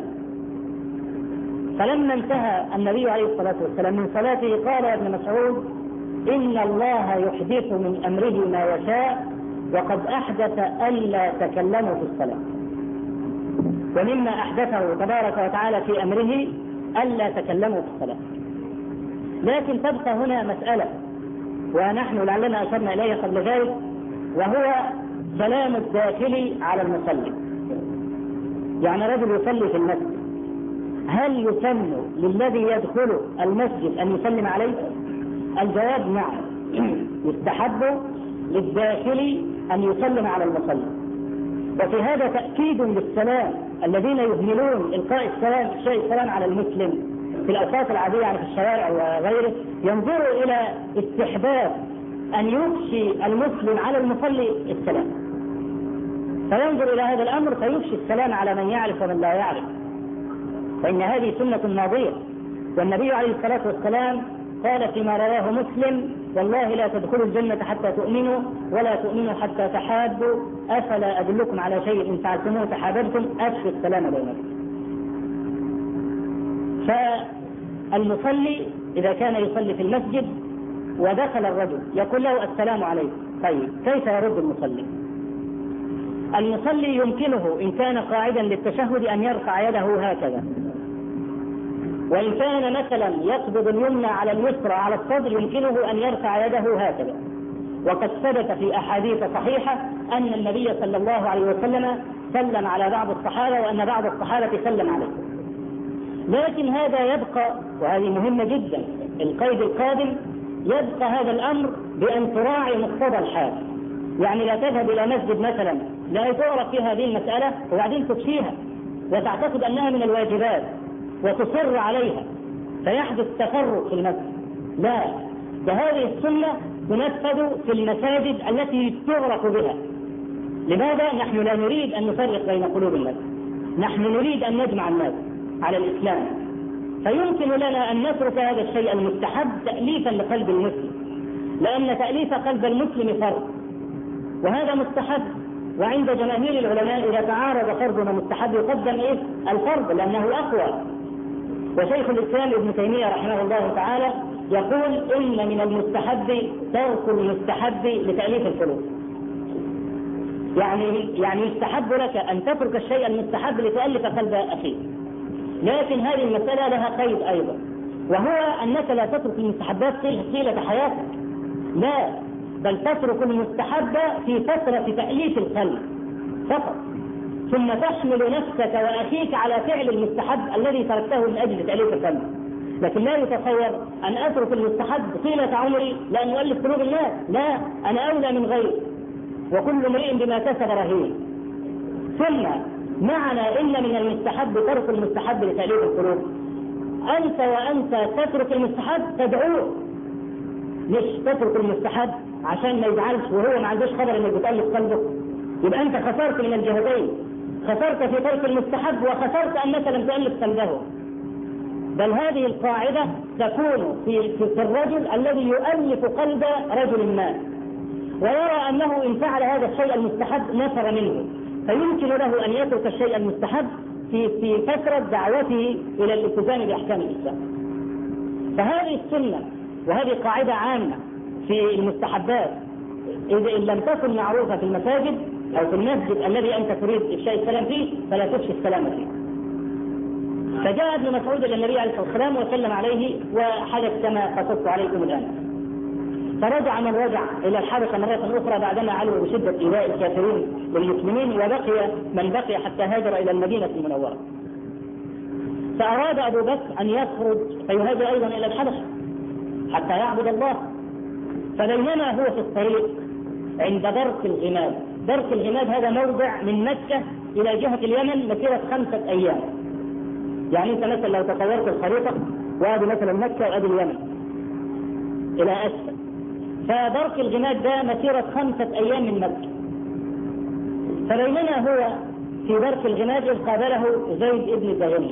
فلما انتهى النبي عليه الصلاة والسلام من صلاته قال يا ابن مسعود إن الله يحدث من أمره ما يشاء وقد أحدث ألا تكلموا في الصلاة، ومما أحدثه تبارك وتعالى في أمره ألا تكلموا في الصلاة. لكن تبقى هنا مسألة ونحن لعلنا أشرنا إليها قبل ذلك، وهو سلام الداخلي على المصلي. يعني رجل يصلي في المسجد، هل يسن للذي يدخل المسجد أن يسلم عليه؟ الجواب نعم، يستحب للداخل أن يسلم على المصلي. وفي هذا تأكيد للسلام الذين يهملون إلقاء السلام شيء السلام على المسلم في الأوقات العادية يعني في الشوارع وغيره، ينظروا إلى استحباب أن يفشي المسلم على المصلي السلام، فينظر إلى هذا الأمر فيفشي السلام على من يعرف ومن لا يعرف، فإن هذه سنة ماضية. والنبي عليه الصلاة والسلام قال فيما رواه مسلم والله لا تدخلوا الجنة حتى تؤمنوا ولا تؤمنوا حتى تحابوا أفلا أدلكم على شيء إن فعلتموه تحاببتم أفشوا السلام بينكم. فالمصلي إذا كان يصلي في المسجد ودخل الرجل يقول له السلام عليكم، طيب كيف يرد المصلي؟ المصلي يمكنه إن كان قاعدا للتشهد أن يرفع يده هكذا، وإن كان مثلا يقبض اليمنى على اليسرى على الصدر يمكنه أن يرفع يده هكذا. وقد ثبت في أحاديث صحيحة أن النبي صلى الله عليه وسلم سلم على بعض الصحابة وأن بعض الصحابة سلم عليه. لكن هذا يبقى، وهذه مهمة جدا، القيد القادم يبقى هذا الأمر بأن تراعي مقتضى الحال. يعني لا تذهب إلى مسجد مثلا لا تعرف في هذه المسألة وبعدين تفشيها وتعتقد أنها من الواجبات وتصر عليها فيحدث تفرق في المسجد. لا، ده هذه السنة تنفذ في المساجد التي تعرف بها. لماذا؟ نحن لا نريد أن نفرق بين قلوب الناس، نحن نريد أن نجمع الناس على الإسلام. فيمكن لنا أن نترك هذا الشيء المستحب تأليفا لقلب المسلم، لأن تأليف قلب المسلم فرض وهذا مستحب. وعند جماهير العلماء إذا تعارض فرض ومستحب يقدم إيه؟ الفرض لأنه أقوى. وشيخ الإسلام ابن تيمية رحمه الله تعالى يقول إن من المستحب ترك المستحب لتأليف القلوب. يعني يعني يستحب لك أن تترك الشيء المستحب لتألف قلب أخيك، لكن هذه المسألة لها قيد أيضا، وهو أنك لا تترك المستحبات طيلة حياتك، لا، بل تترك المستحب في فترة تأليف القلب فقط، ثم تحمل نفسك وأخيك على فعل المستحب الذي تركته من أجل تأليف القلب. لكن لا يتصور أن أترك المستحب طيلة عمري لأن أؤلف قلوب الناس، لا، أنا أولى من غيري وكل امرئ بما كسب رهين. ثم معنى إن من المستحب ترك المستحب لتأليف القلوب، أنت وأنت تترك المستحب تدعوه، مش تترك المستحب عشان ما يزعلش وهو ما عندوش خبر انك بتألف قلبه. يبقى انت خسرت من الجهتين، خسرت في ترك المستحب وخسرت انك لم تألف قلبه. بل هذه القاعدة تكون في, في الرجل الذي يؤلف قلب رجل ما، ويرى أنه إن فعل هذا الشيء المستحب نفر منه، فيمكن له أن يترك الشيء المستحب في في فترة دعوته إلى الالتزام بأحكام الإسلام. فهذه السنة وهذه قاعدة عامة في المستحبات، إذا إن لم تكن معروفة في المساجد أو في المسجد الذي أنت تريد إفشاء السلام فيه فلا تفشي السلام فيه. فجاء ابن مسعود إلى النبي عليه الصلاة والسلام وسلم عليه وحدث كما قصدت عليكم الآن. فرجع من رجع إلى الحبشة مرة أخرى بعدما علموا بشدة إيذاء الكافرين للمسلمين، وبقي من بقي حتى هاجر إلى المدينة المنورة. فأراد أبو بكر أن يخرج فيهاجر أيضا إلى الحبشة حتى يعبد الله. فبينما هو في الطريق عند برك الغماد، برك الغماد هذا موضع من مكة إلى جهة اليمن مسيرة خمسة أيام. يعني أنت مثلا لو تصورت الخريطة وادي مثلا مكة وادي اليمن إلى أسفل، فبرك الغماد ده مسيرة خمسة أيام من مكة. فبينما هو في برك الغماد إذ قابله زيد بن الدغنة،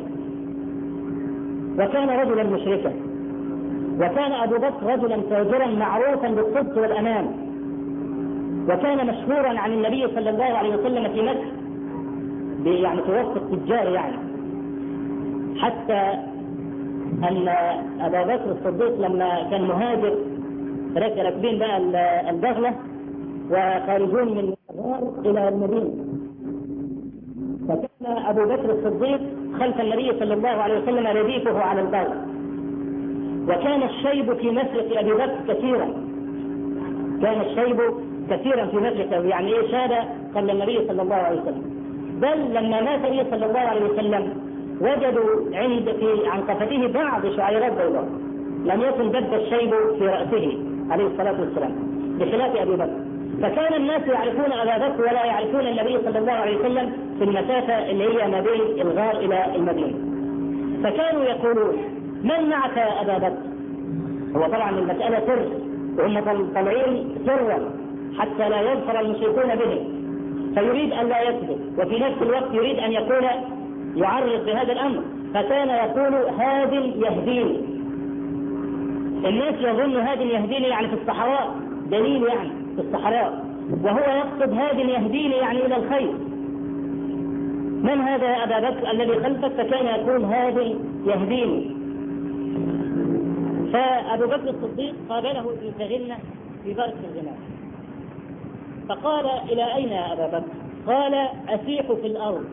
وكان رجلا مشركا، وكان أبو بكر رجلا تاجرا معروفا بالصدق والأمان، وكان مشهورا عن النبي صلى الله عليه وسلم في مكة يعني في وسط التجار، يعني حتى أن أبا بكر الصديق لما كان مهاجر راكبين بقى البغلة وخارجون من الغار إلى المدينة، فكان أبو بكر الصديق خلف النبي صلى الله عليه وسلم رديفه على البغلة. وكان الشيب في مفرق أبي بكر كثيرا، كان الشيب كثيرا في مفرقه، يعني إيه شاب قبل النبي صلى الله عليه وسلم. بل لما مات النبي صلى الله عليه وسلم وجدوا عند في عنقفته بعض شعيرات بيضاء، لم يكن دب الشيب في رأسه عليه الصلاة والسلام بخلاف أبي بكر. فكان الناس يعرفون أبا بكر ولا يعرفون النبي صلى الله عليه وسلم في المسافة اللي هي ما بين الغار إلى المدينة. فكانوا يقولون من معك أبا بكر؟ هو طبعا المسألة سر، وهم طالعين سرا حتى لا يظهر المشركون به، فيريد أن لا يكذب، وفي نفس الوقت يريد أن يكون يعرض بهذا الأمر. فكان يقول هاد يهديني. الناس يظن هاد يهديني يعني في الصحراء، دليل يعني في الصحراء، وهو يقصد هاد يهديني يعني إلى الخير. من هذا يا أبا بكر الذي خلفك؟ فكان يقول هاد يهديني. فأبو بكر الصديق قابله ابن الدغنة في برك الغماد، فقال إلى أين يا أبا بكر؟ قال أسيح في الأرض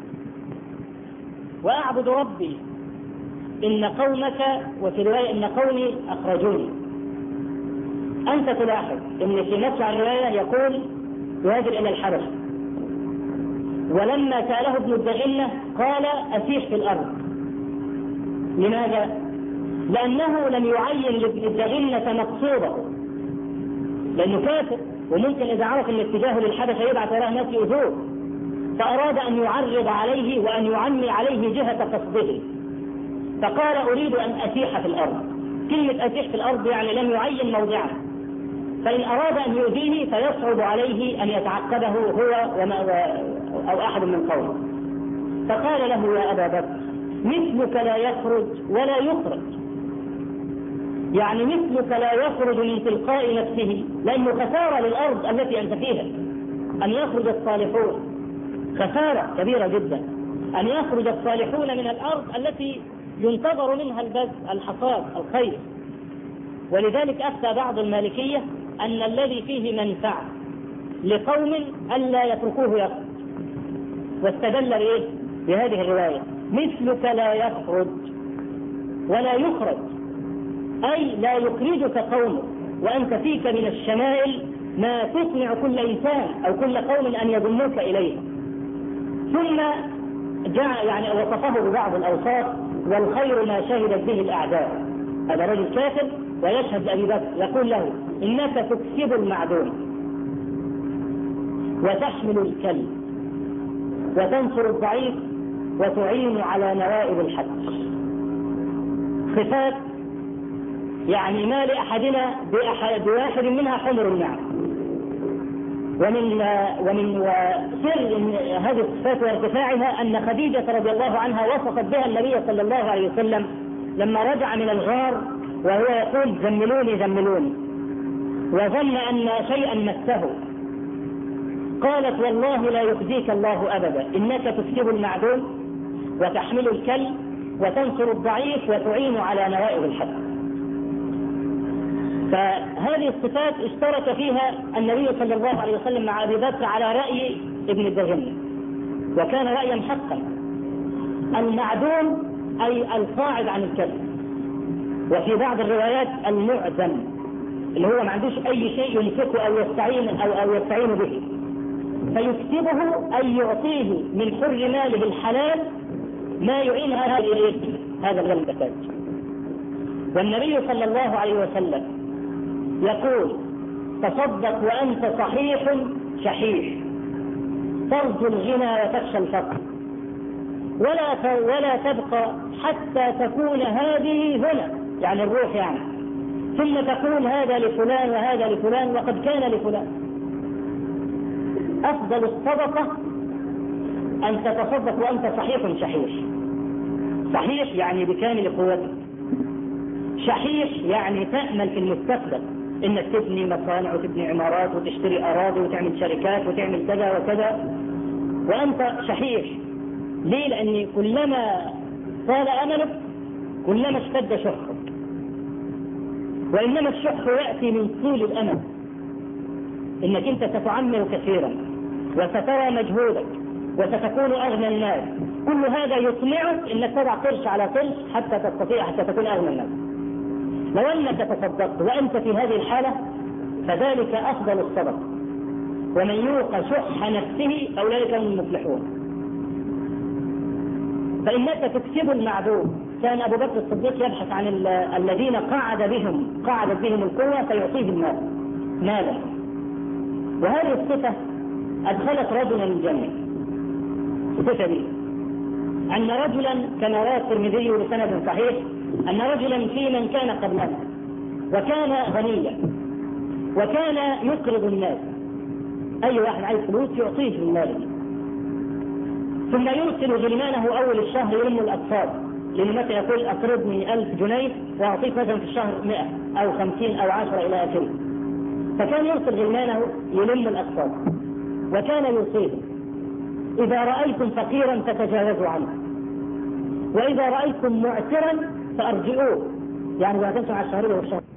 وأعبد ربي، إن قومك، وفي رواية إن قومي أخرجوني. أنت تلاحظ إن في نفس الرواية يقول يهاجر إلى الحبشة، ولما سأله ابن الدغنة قال أسيح في الأرض. لماذا؟ لأنه لم يعين لابن الدغنة مقصوده، لأنه كافر وممكن إذا عرف أن اتجاهه للحبشة يبعث وراء ناس يؤذوه، فأراد أن يعرض عليه وأن يعمي عليه جهة قصده، فقال أريد أن أسيح في الأرض. كلمة أسيح في الأرض يعني لم يعين موضعه، فإن أراد أن يؤذيه فيصعب عليه أن يتعقبه هو وما أو أحد من قومه. فقال له يا أبا بكر مثلك لا يخرج ولا يخرج، يعني مثلك لا يخرج من تلقاء نفسه، لأنه خسارة للأرض التي أنت فيها أن يخرج الصالحون، خسارة كبيرة جدا أن يخرج الصالحون من الأرض التي ينتظر منها البذل الحصاد الخير. ولذلك أفتى بعض المالكية أن الذي فيه منفعة لقوم ألا يتركوه يخرج، واستدل بإيه؟ بهذه الرواية مثلك لا يخرج ولا يخرج، أي لا يخرجك قومك وأنت فيك من الشمائل ما تقنع كل إنسان أو كل قوم أن يضموك إليه. ثم جاء يعني وصفه ببعض الأوصاف، والخير ما شهدت به الأعداء. هذا رجل كافر ويشهد لأبي بكر يقول له إنك تكسب المعدوم وتحمل الكلب وتنصر الضعيف وتعين على نوائب الحق. صفات يعني ما لأحدنا بواحد منها حمر النعم. ومن ومن سر هذه الصفات وارتفاعها أن خديجة رضي الله عنها وصفت بها النبي صلى الله عليه وسلم لما رجع من الغار وهو يقول زملوني زملوني وظن أن شيئا مسه، قالت والله لا يخزيك الله أبدا، إنك تكسب المعدوم وتحمل الكل وتنصر الضعيف وتعين على نوائب الحق. فهذه الصفات اشترك فيها النبي صلى الله عليه وسلم مع أبي بكر على رأي ابن الدغني، وكان رأيا حقا. المعدوم أي القاعد عن الكذب، وفي بعض الروايات المعدم اللي هو ما عندوش أي شيء يمسكه أو يستعين أو, أو يستعين به، فيكسبه أي يعطيه من حر ماله الحلال ما يعين هذا هذا الغلبة. والنبي صلى الله عليه وسلم يقول تصدق وأنت صحيح شحيح ترجو الغنى وتخشى الفقر ولا ولا تبقى حتى تكون هذه هنا، يعني الروح يعني، ثم تقول هذا لفلان وهذا لفلان وقد كان لفلان. أفضل الصدقة أن تتصدق وأنت صحيح شحيح. صحيح يعني بكامل قوتك، شحيح يعني تأمل في المستقبل إنك تبني مصانع وتبني عمارات وتشتري أراضي وتعمل شركات وتعمل كذا وكذا وأنت شحيح. ليه؟ لأن كلما طال أملك كلما اشتد شحك، وإنما الشح يأتي من طول الأمل، إنك أنت ستعمل كثيرا وسترى مجهودك وستكون أغنى الناس، كل هذا يطمعك إنك تضع قرش على قرش حتى تستطيع حتى تكون أغنى الناس. لو أنك تصدقت وأنت في هذه الحالة فذلك أفضل الصدق. ومن يوق شح نفسه فأولئك هم المفلحون. فإنك تكسب المعدوم. كان أبو بكر الصديق يبحث عن الذين قعد بهم قعدت بهم القوة فيعطيهم المال مالا، وهذه الصفة أدخلت رجلا الجنة. الصفة دي أن رجلا كما روى الترمذي بسند صحيح أن رجلا في من كان قبلنا وكان غنيا وكان يقرض الناس، أي واحد عايز فلوس يعطيه المال، ثم يرسل غلمانه أول الشهر يلم الأقساط، لأنه مثلا يقول أقرضني ألف جنيه وأعطيك مثلا في الشهر مئة أو خمسين أو عشرة إلى آخره. فكان يرسل غلمانه يلم الأقساط، وكان يوصيه إذا رأيتم فقيرا فتجاوزوا عنه، وإذا رأيتم معسرا فأرجئوه، يعني إذا تمسوا على الشهر والشهر